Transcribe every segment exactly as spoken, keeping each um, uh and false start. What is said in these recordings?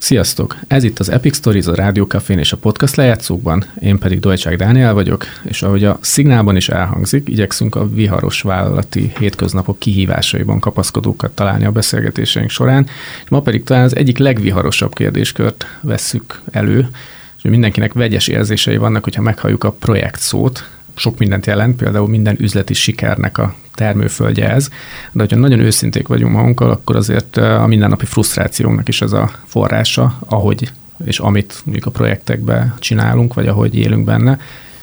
Sziasztok! Ez itt az Epic Stories, a Rádió Cafén és a podcast lejátszókban, én pedig Dolcsák Dániel vagyok, és ahogy a szignálban is elhangzik, igyekszünk a viharos vállalati hétköznapok kihívásaiban kapaszkodókat találni a beszélgetéseink során, és ma pedig talán az egyik legviharosabb kérdéskört vesszük elő, és mindenkinek vegyes érzései vannak, hogyha meghalljuk a projekt szót. Sok mindent jelent, például minden üzleti sikernek a termőföldje ez, de hogyha nagyon őszinték vagyunk magunkkal, akkor azért a mindennapi frusztrációnknak is ez a forrása, ahogy és amit mondjuk a projektekben csinálunk, vagy ahogy élünk benne.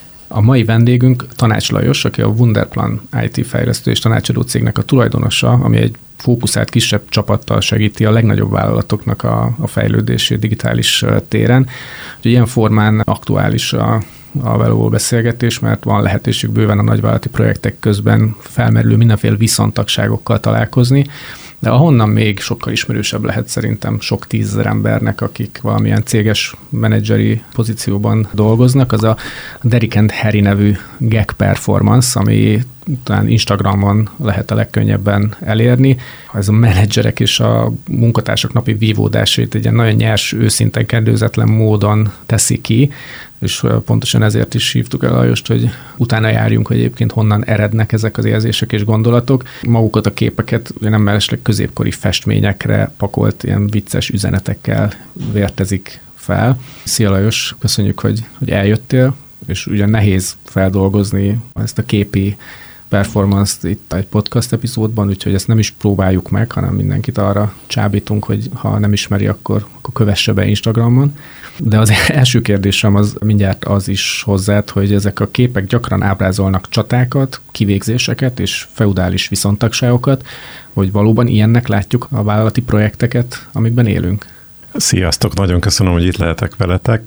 A mai vendégünk Tanács Lajos, aki a Wunderplan i té fejlesztő és tanácsadó cégnek a tulajdonosa, ami egy fókuszált kisebb csapattal segíti a legnagyobb vállalatoknak a, a fejlődését digitális téren. Úgyhogy ilyen formán aktuális a a való beszélgetés, mert van lehetőség bőven a nagyvállalati projektek közben felmerülő mindenféle viszontagságokkal találkozni, de ahonnan még sokkal ismerősebb lehet szerintem sok tízezer embernek, akik valamilyen céges menedzseri pozícióban dolgoznak, az a Derrick and Harry nevű gag performance, ami talán Instagramon lehet a legkönnyebben elérni. Ez a menedzserek és a munkatársak napi vívódásait egy ilyen nagyon nyers, őszinte, kedőzetlen módon teszi ki, és pontosan ezért is hívtuk el Lajost, hogy utána járjunk, hogy egyébként honnan erednek ezek az érzések és gondolatok. Magukat a képeket nem mellesleg középkori festményekre pakolt ilyen vicces üzenetekkel vértezik fel. Szia Lajos, köszönjük, hogy, hogy eljöttél, és ugye nehéz feldolgozni ezt a képi performance-t itt egy podcast epizódban, úgyhogy ezt nem is próbáljuk meg, hanem mindenkit arra csábítunk, hogy ha nem ismeri, akkor, akkor kövesse be Instagramon. De az első kérdésem az mindjárt az is hozzád, hogy ezek a képek gyakran ábrázolnak csatákat, kivégzéseket és feudális viszontagságokat, hogy valóban ilyennek látjuk a vállalati projekteket, amikben élünk. Sziasztok, nagyon köszönöm, hogy itt lehetek veletek.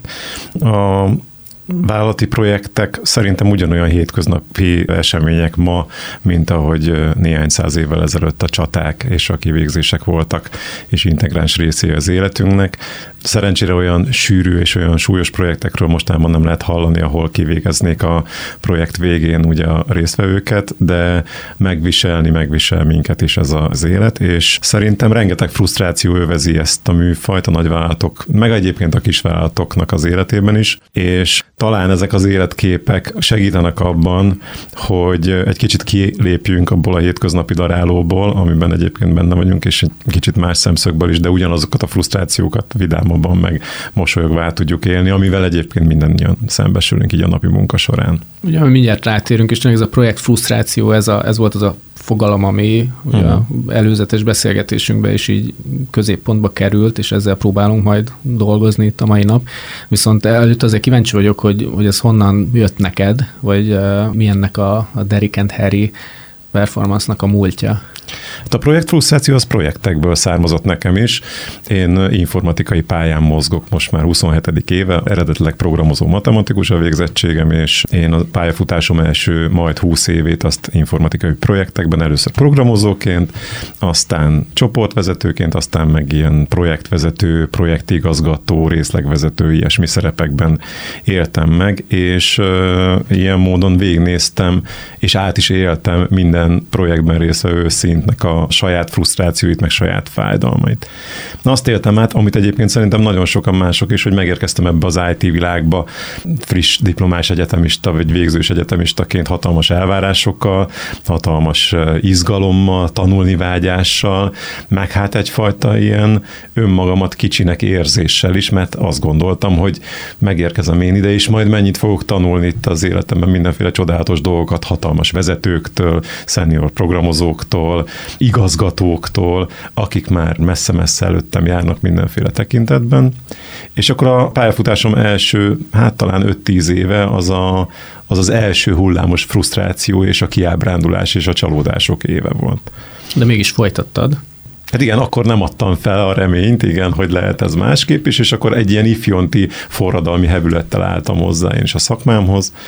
A vállalati projektek szerintem ugyanolyan hétköznapi események ma, mint ahogy néhány száz évvel ezelőtt a csaták és a kivégzések voltak, és integráns részé az életünknek. Szerencsére olyan sűrű és olyan súlyos projektekről mostában nem lehet hallani, ahol kivégeznék a projekt végén ugye a résztvevőket, de megviselni, megvisel minket is ez az élet, és szerintem rengeteg frusztráció övezi ezt a műfajt a nagyvállalatok, meg egyébként a kisvállalatoknak az életében is, és talán ezek az életképek segítenek abban, hogy egy kicsit kilépjünk abból a hétköznapi darálóból, amiben egyébként benne vagyunk, és egy kicsit más szemszögből is, de ugyanazokat a frusztrációkat vidámabban meg mosolyogva át tudjuk élni, amivel egyébként mindannyian szembesülünk így a napi munka során. ugye, mindjárt rátérünk, és ez a projekt frusztráció, ez, a, ez volt az a fogalom, ami ugye uh-huh. az előzetes beszélgetésünkben is így középpontba került, és ezzel próbálunk majd dolgozni itt a mai nap. Viszont előtt azért kíváncsi vagyok, hogy, hogy ez honnan jött neked, vagy uh, milyennek a, a Derrick and Harry performance-nak a múltja. Hát a projektfrusztráció az projektekből származott nekem is. Én informatikai pályán mozgok most már huszonhetedik éve, eredetileg programozó matematikus a végzettségem, és én a pályafutásom első majd húsz évét azt informatikai projektekben, először programozóként, aztán csoportvezetőként, aztán meg ilyen projektvezető, projektigazgató, részlegvezető, ilyesmi szerepekben éltem meg, és uh, ilyen módon végignéztem, és át is éltem minden projektben résztvevő szintnek a saját frusztrációit, meg saját fájdalmait. Na, azt éltem át, amit egyébként szerintem nagyon sokan mások is, hogy megérkeztem ebbe az i té világba friss diplomás egyetemista, vagy végzős egyetemistaként hatalmas elvárásokkal, hatalmas izgalommal, tanulni vágyással, meg hát egyfajta ilyen önmagamat kicsinek érzéssel is, mert azt gondoltam, hogy megérkezem én ide, és majd mennyit fogok tanulni itt az életemben, mindenféle csodálatos dolgokat, hatalmas vezetőktől, senior programozóktól, igazgatóktól, akik már messze-messze előttem járnak mindenféle tekintetben. És akkor a pályafutásom első, hát talán öt-tíz éve az a, az, az első hullámos frusztráció és a kiábrándulás és a csalódások éve volt. De mégis folytattad. Hát igen, akkor nem adtam fel a reményt, igen, hogy lehet ez másképp is, és akkor egy ilyen ifjonti forradalmi hevülettel álltam hozzá én is a szakmámhoz,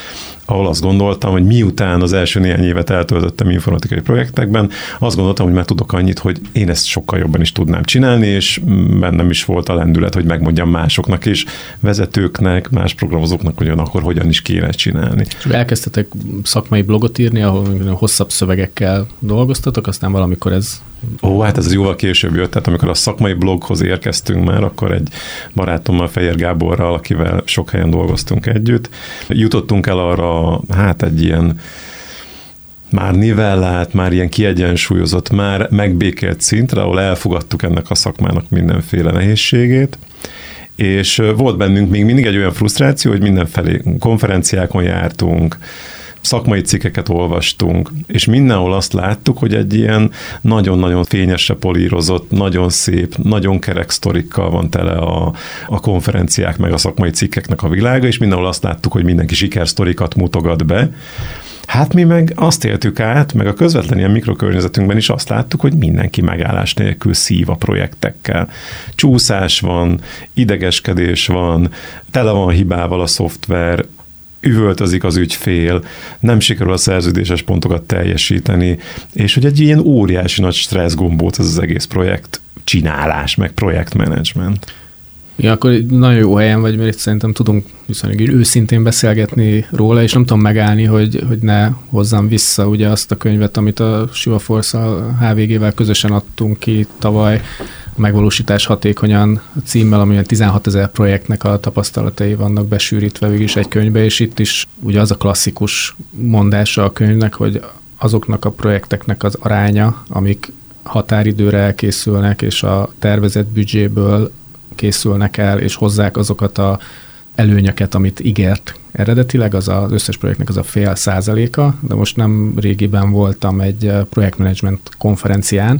ahol azt gondoltam, hogy miután az első néhány évet eltöltöttem informatikai projektekben, azt gondoltam, hogy már tudok annyit, hogy én ezt sokkal jobban is tudnám csinálni, és bennem is volt a lendület, hogy megmondjam másoknak is, vezetőknek, más programozóknak, hogy akkor hogyan is kéne csinálni. És elkezdtetek szakmai blogot írni, ahol hosszabb szövegekkel dolgoztatok, aztán valamikor ez... Ó, hát ez jóval később jött, tehát amikor a szakmai bloghoz érkeztünk már, akkor egy barátommal, Fehér Gáborral, akivel sok helyen dolgoztunk együtt, jutottunk el arra, hát egy ilyen már nivellált, már ilyen kiegyensúlyozott, már megbékélt szintre, ahol elfogadtuk ennek a szakmának mindenféle nehézségét, és volt bennünk még mindig egy olyan frusztráció, hogy mindenfelé konferenciákon jártunk, szakmai cikkeket olvastunk, és mindenhol azt láttuk, hogy egy ilyen nagyon-nagyon fényesre polírozott, nagyon szép, nagyon kerek sztorikkal van tele a, a konferenciák meg a szakmai cikkeknek a világa, és mindenhol azt láttuk, hogy mindenki sikersztorikat mutogat be. Hát mi meg azt éltük át, meg a közvetlen ilyen mikrokörnyezetünkben is azt láttuk, hogy mindenki megállás nélkül szív a projektekkel. Csúszás van, idegeskedés van, tele van hibával a szoftver, üvöltözik az ügyfél, nem sikerül a szerződéses pontokat teljesíteni, és hogy egy ilyen óriási nagy stresszgombóc ez az egész projekt csinálás, meg projektmenedzsment. Ja, akkor nagyon jó helyen vagy, mert itt szerintem tudunk viszonylag őszintén beszélgetni róla, és nem tudom megállni, hogy, hogy ne hozzam vissza ugye azt a könyvet, amit a Siva Force-al, há vé gé-vel közösen adtunk ki tavaly, a megvalósítás hatékonyan címmel, amilyen tizenhatezer projektnek a tapasztalatai vannak besűrítve végig is egy könyvbe, és itt is ugye az a klasszikus mondása a könyvnek, hogy azoknak a projekteknek az aránya, amik határidőre elkészülnek, és a tervezett büdzséből készülnek el, és hozzák azokat a előnyöket, amit ígért eredetileg, az az összes projektnek az a fél százaléka, de most nem régiben voltam egy projektmenedzsment konferencián,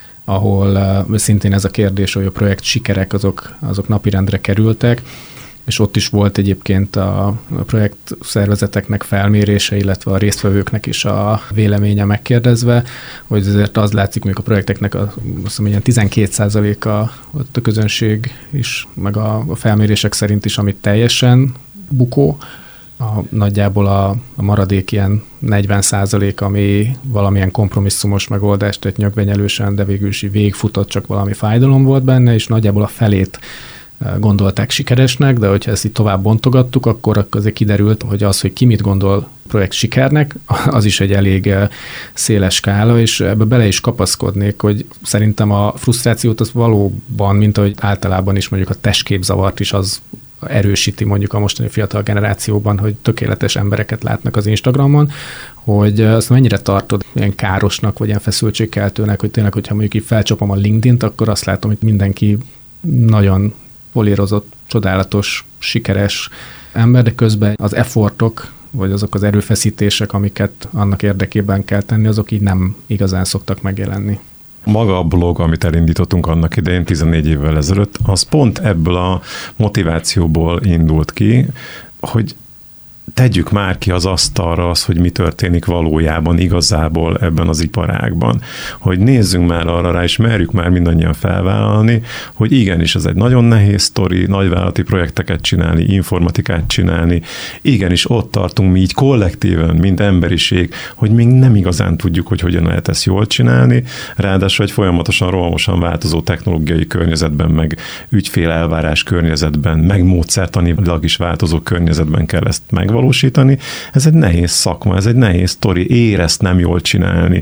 ahol szintén ez a kérdés, hogy a projekt sikerek azok, azok napirendre kerültek, és ott is volt egyébként a projekt szervezeteknek felmérése, illetve a résztvevőknek is a véleménye megkérdezve, hogy azért az látszik, hogy a projekteknek a, azt mondom, tizenkét százaléka ott a közönség is, meg a, a felmérések szerint is, amit teljesen bukó, a, nagyjából a, a maradék ilyen negyven százalék, ami valamilyen kompromisszumos megoldást tett nyögvenyelősen, de végül is végigfutott, csak valami fájdalom volt benne, és nagyjából a felét gondolták sikeresnek, de hogyha ezt itt tovább bontogattuk, akkor azért kiderült, hogy az, hogy ki mit gondol projekt sikernek, az is egy elég széles skála, és ebbe bele is kapaszkodnék, hogy szerintem a frusztrációt az valóban, mint ahogy általában is mondjuk a testképzavart is az erősíti mondjuk a mostani fiatal generációban, hogy tökéletes embereket látnak az Instagramon, hogy azt mennyire tartod ilyen károsnak, vagy ilyen feszültségkeltőnek, hogy tényleg, hogyha mondjuk így felcsapom a LinkedIn-t, akkor azt látom, hogy mindenki nagyon polírozott, csodálatos, sikeres ember, de közben az effortok, vagy azok az erőfeszítések, amiket annak érdekében kell tenni, azok így nem igazán szoktak megjelenni. Maga a blog, amit elindítottunk annak idején tizennégy évvel ezelőtt, az pont ebből a motivációból indult ki, hogy tegyük már ki az asztalra az, hogy mi történik valójában, igazából ebben az iparágban. Hogy nézzünk már arra rá, és merjük már mindannyian felvállalni, hogy igenis ez egy nagyon nehéz sztori, nagyvállalati projekteket csinálni, informatikát csinálni, igenis ott tartunk mi így kollektíven, mint emberiség, hogy még nem igazán tudjuk, hogy hogyan lehet ezt jól csinálni, ráadásul egy folyamatosan, rohamosan változó technológiai környezetben, meg ügyfél elvárás környezetben, meg módszertanilag is változó környezetben kell ezt megvalósítani. valósítani. Ez egy nehéz szakma, ez egy nehéz sztori, érezt nem jól csinálni,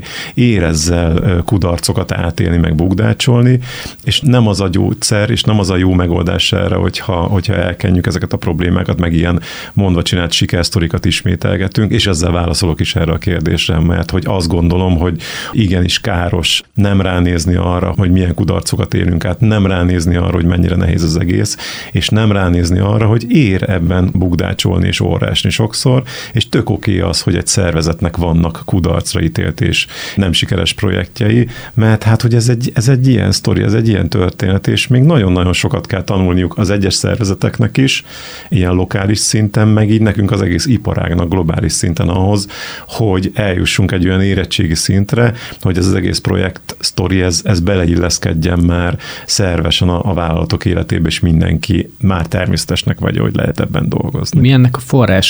érezzel kudarcokat átélni, meg bugdácsolni, és nem az a gyógyszer, és nem az a jó megoldás erre, hogyha, hogyha elkenjük ezeket a problémákat, meg ilyen mondva csinált sikersztorikat ismételgetünk, és ezzel válaszolok is erre a kérdésre, mert hogy azt gondolom, hogy igenis káros nem ránézni arra, hogy milyen kudarcokat élünk át, nem ránézni arra, hogy mennyire nehéz az egész, és nem ránézni arra, hogy ér ebben bugdácsolni és orrásni sokszor, és tök oké az, hogy egy szervezetnek vannak kudarcra ítélt és nem sikeres projektjei, mert hát, hogy ez egy, ez egy ilyen sztori, ez egy ilyen történet, és még nagyon-nagyon sokat kell tanulniuk az egyes szervezeteknek is, ilyen lokális szinten, meg így nekünk az egész iparágnak globális szinten ahhoz, hogy eljussunk egy olyan érettségi szintre, hogy ez az egész projekt sztori, ez, ez beleilleszkedjen már szervesen a, a vállalatok életébe, és mindenki már természetesnek vagy, hogy lehet ebben dolgozni. Mi ennek a forrása?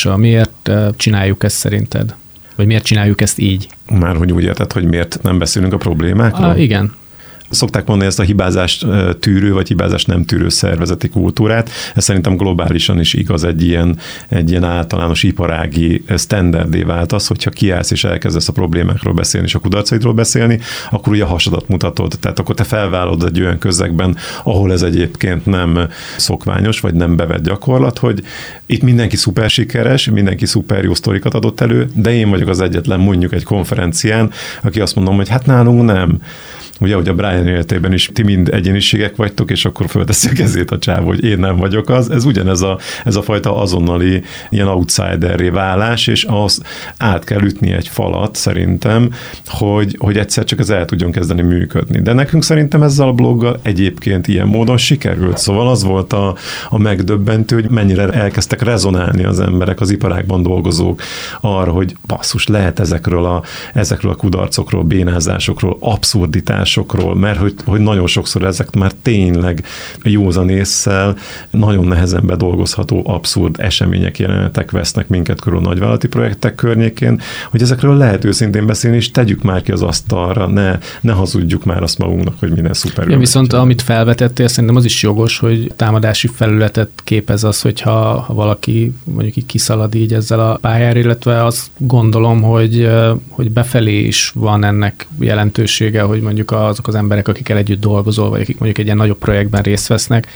hatása? Miért csináljuk ezt szerinted? Vagy miért csináljuk ezt így? Már hogy úgy érted, hogy miért nem beszélünk a problémákról? Ah, igen. Szokták mondani ezt a hibázást tűrő, vagy hibázást nem tűrő szervezeti kultúrát. Ez szerintem globálisan is igaz, egy ilyen, egy ilyen általános iparági standardé vált az, hogyha kiállsz és elkezdesz a problémákról beszélni, és a kudarcaidról beszélni, akkor ugye a hasadat mutatod. Tehát akkor te felvállalod egy olyan közegben, ahol ez egyébként nem szokványos, vagy nem bevett gyakorlat, hogy itt mindenki szuper sikeres, mindenki szuper jó sztorikat adott elő, de én vagyok az egyetlen mondjuk egy konferencián, aki azt mondom, hogy hát nálunk nem. Ugye, hogy a Brian életében is ti mind egyéniségek vagytok, és akkor fölteszi a kezét a csávó, hogy én nem vagyok az. Ez ugyanez a, ez a fajta azonnali ilyen outsiderré válás, és az át kell ütni egy falat szerintem, hogy, hogy egyszer csak ez el tudjon kezdeni működni. De nekünk szerintem ezzel a bloggal egyébként ilyen módon sikerült. Szóval az volt a, a megdöbbentő, hogy mennyire elkezdtek rezonálni az emberek, az iparágban dolgozók arra, hogy basszus, lehet ezekről a, ezekről a kudarcokról, bénázásokról, abszurditás sokról, mert hogy, hogy nagyon sokszor ezek már tényleg józan ésszel nagyon nehezen bedolgozható abszurd események, jelenetek vesznek minket körül nagyvállalati projektek környékén, hogy ezekről lehet őszintén beszélni, és tegyük már ki az asztalra, ne, ne hazudjuk már azt magunknak, hogy minden szuper. Ja, viszont amit felvetettél, szerintem az is jogos, hogy támadási felületet képez az, hogyha ha valaki mondjuk így kiszalad így ezzel a pályára, illetve azt gondolom, hogy, hogy befelé is van ennek jelentősége, hogy mondjuk azok az emberek, akikkel együtt dolgozol, vagy akik mondjuk egy ilyen nagyobb projektben részt vesznek,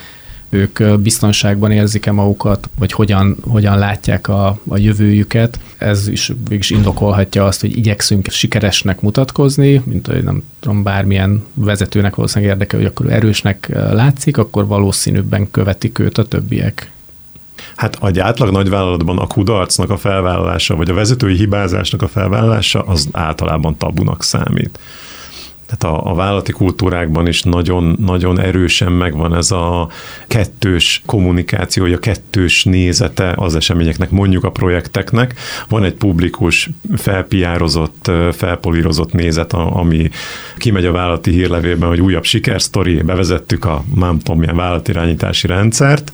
ők biztonságban érzik-e magukat, vagy hogyan, hogyan látják a, a jövőjüket. Ez is végig indokolhatja azt, hogy igyekszünk sikeresnek mutatkozni, mint hogy nem tudom, bármilyen vezetőnek valószínűleg érdekel, hogy akkor erősnek látszik, akkor valószínűbben követik őt a többiek. Hát egy átlag nagyvállalatban a kudarcnak a felvállalása, vagy a vezetői hibázásnak a felvállalása, az általában tabunak számít. Tehát a, a vállalati kultúrákban is nagyon, nagyon erősen megvan ez a kettős kommunikáció, a kettős nézete az eseményeknek, mondjuk a projekteknek. Van egy publikus, felpiározott, felpolírozott nézet, ami kimegy a vállalati hírlevélben, hogy újabb sikersztori, bevezettük a nem tudom milyen vállalatirányítási rendszert,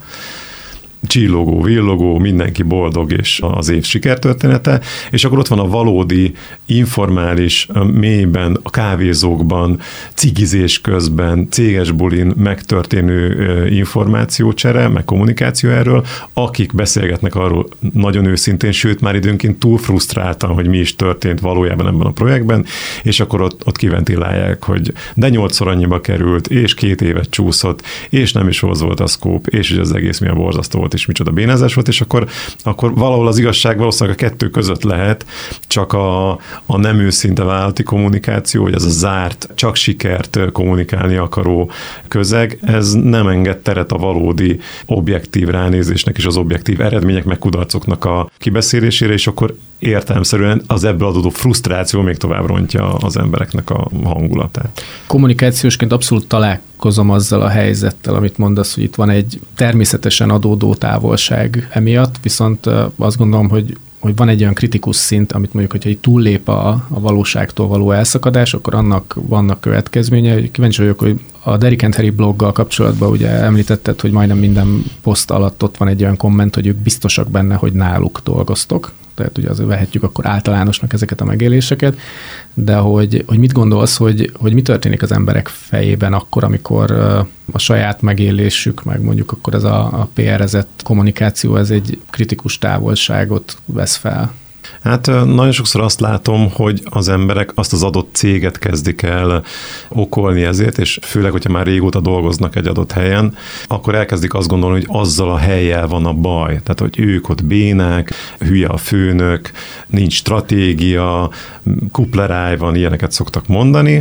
csillogó, villogó, mindenki boldog, és az év sikertörténete, és akkor ott van a valódi, informális, mélyben, a kávézókban, cigizés közben, céges bulin megtörténő információcsere, meg kommunikáció erről, akik beszélgetnek arról nagyon őszintén, sőt már időnként túl frusztráltan, hogy mi is történt valójában ebben a projektben, és akkor ott, ott kiventilálják, hogy de nyolcszor annyiba került, és két évet csúszott, és nem is hoz volt a szkóp, és hogy az egész milyen borzasztó volt, és micsoda bénázás volt, és akkor, akkor valahol az igazság valószínűleg a kettő között lehet, csak a, a nem őszinte vállalati kommunikáció, vagy az a zárt, csak sikert kommunikálni akaró közeg, ez nem enged teret a valódi objektív ránézésnek és az objektív eredmények meg kudarcoknak a kibeszélésére, és akkor értelemszerűen az ebből adódó frusztráció még tovább rontja az embereknek a hangulatát. Kommunikációsként abszolút találkozom azzal a helyzettel, amit mondasz, hogy itt van egy természetesen adódó távolság emiatt, viszont azt gondolom, hogy hogy van egy olyan kritikus szint, amit mondjuk, hogyha így túllép a, a valóságtól való elszakadás, akkor annak vannak következménye. Kíváncsi vagyok, hogy a Derrick and Harry bloggal kapcsolatban ugye említetted, hogy majdnem minden poszt alatt ott van egy olyan komment, hogy ők biztosak benne, hogy náluk dolgoztok. Tehát ugye azért vehetjük akkor általánosnak ezeket a megéléseket, de hogy, hogy mit gondolsz, hogy, hogy mi történik az emberek fejében akkor, amikor a saját megélésük, meg mondjuk akkor ez a, a pé er-ezett kommunikáció, ez egy kritikus távolságot vesz fel? Hát nagyon sokszor azt látom, hogy az emberek azt az adott céget kezdik el okolni ezért, és főleg, hogyha már régóta dolgoznak egy adott helyen, akkor elkezdik azt gondolni, hogy azzal a hellyel van a baj. Tehát, hogy ők ott bénák, hülye a főnök, nincs stratégia, kupleráj van, ilyeneket szoktak mondani,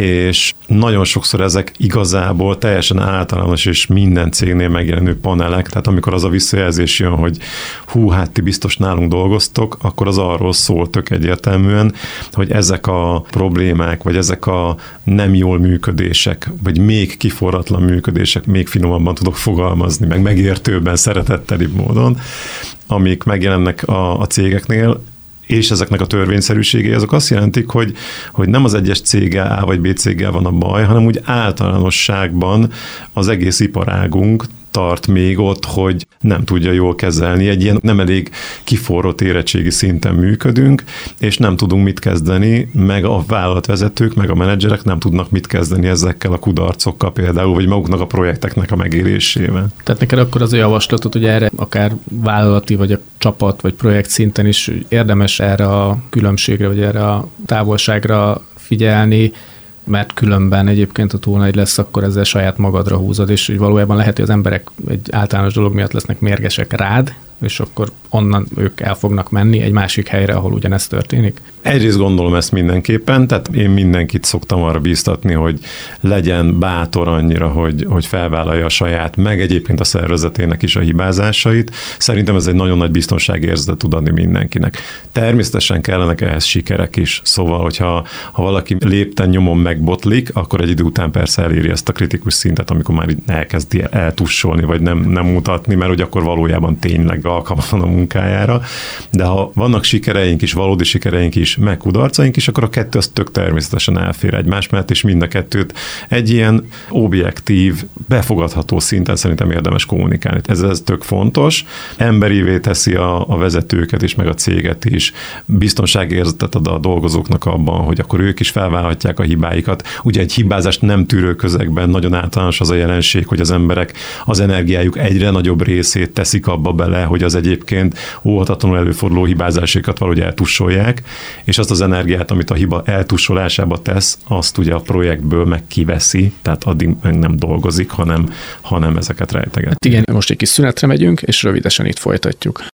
és nagyon sokszor ezek igazából teljesen általános és minden cégnél megjelenő panelek, tehát amikor az a visszajelzés jön, hogy hú, hát ti biztos nálunk dolgoztok, akkor az arról szól tök egyértelműen, hogy ezek a problémák, vagy ezek a nem jól működések, vagy még kiforratlan működések, még finomabban tudok fogalmazni, meg megértőbben, szeretettelibb módon, amik megjelennek a, a cégeknél, és ezeknek a törvényszerűségei, azok azt jelentik, hogy, hogy nem az egyes céggel, A vagy B céggel van a baj, hanem úgy általánosságban az egész iparágunk tart még ott, hogy nem tudja jól kezelni. Egy ilyen nem elég kiforrott érettségi szinten működünk, és nem tudunk mit kezdeni, meg a vállalatvezetők, meg a menedzserek nem tudnak mit kezdeni ezekkel a kudarcokkal például, vagy maguknak a projekteknek a megélésével. Tehát neked akkor az a javaslatod, hogy erre akár vállalati, vagy a csapat, vagy projekt szinten is érdemes erre a különbségre, vagy erre a távolságra figyelni, mert különben egyébként, ha túl nagy lesz, akkor ezzel saját magadra húzod, és hogy valójában lehet, hogy az emberek egy általános dolog miatt lesznek mérgesek rád, és akkor onnan ők el fognak menni egy másik helyre, ahol ugyanezt történik? Egyrészt gondolom ezt mindenképpen, tehát én mindenkit szoktam arra bíztatni, hogy legyen bátor annyira, hogy, hogy felvállalja a saját, meg egyébként a szervezetének is a hibázásait. Szerintem ez egy nagyon nagy biztonságérzetet tud adni mindenkinek. Természetesen kellenek ehhez sikerek is, szóval, hogyha ha valaki lépten nyomon megbotlik, akkor egy idő után persze eléri ezt a kritikus szintet, amikor már elkezdi eltussolni, vagy nem, nem mutatni, mert hogy akkor valójában tényleg alkalmatlan a munkájára, de ha vannak sikereink is, valódi sikereink is, meg kudarcaink is, akkor a kettő az tök természetesen elfér egymás mellett, és mind a kettőt egy ilyen objektív, befogadható szinten szerintem érdemes kommunikálni. Ez, ez tök fontos. Emberivé teszi a, a vezetőket is, meg a céget is. Biztonságérzetet ad a dolgozóknak abban, hogy akkor ők is felvállalhatják a hibáikat. Ugye egy hibázást nem tűrő közegben nagyon általános az a jelenség, hogy az emberek az energiájuk egyre nagyobb részét teszik abba bele, hogy az egyébként óhatatlanul előforduló hibázásokat valahogy eltussolják, és azt az energiát, amit a hiba eltussolásába tesz, azt ugye a projektből meg kiveszi, tehát addig meg nem dolgozik, hanem, hanem ezeket rejteget. Hát igen, most egy kis szünetre megyünk, és rövidesen itt folytatjuk.